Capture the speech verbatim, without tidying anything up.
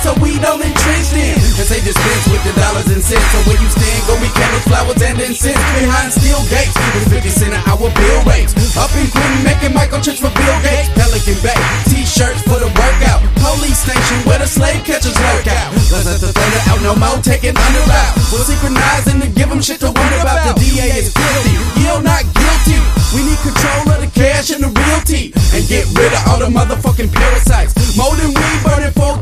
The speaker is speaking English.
so we don't entrench them. And say dispense with the dollars and cents. So where you stand, go be candles, flowers, and incense. Behind steel gates, with fifty cent an hour bill rates. Up in Quinton, making microchips for Bill Gates. Pelican Bay, t-shirts for the workout. Police station where the slave catchers work out. Let's let the thunder out, no more taking under out. We'll synchronize and to give them shit to wonder about. The D A is guilty, you're not guilty. We need control of the cash and the realty, and get rid of all the motherfucking parasites. More than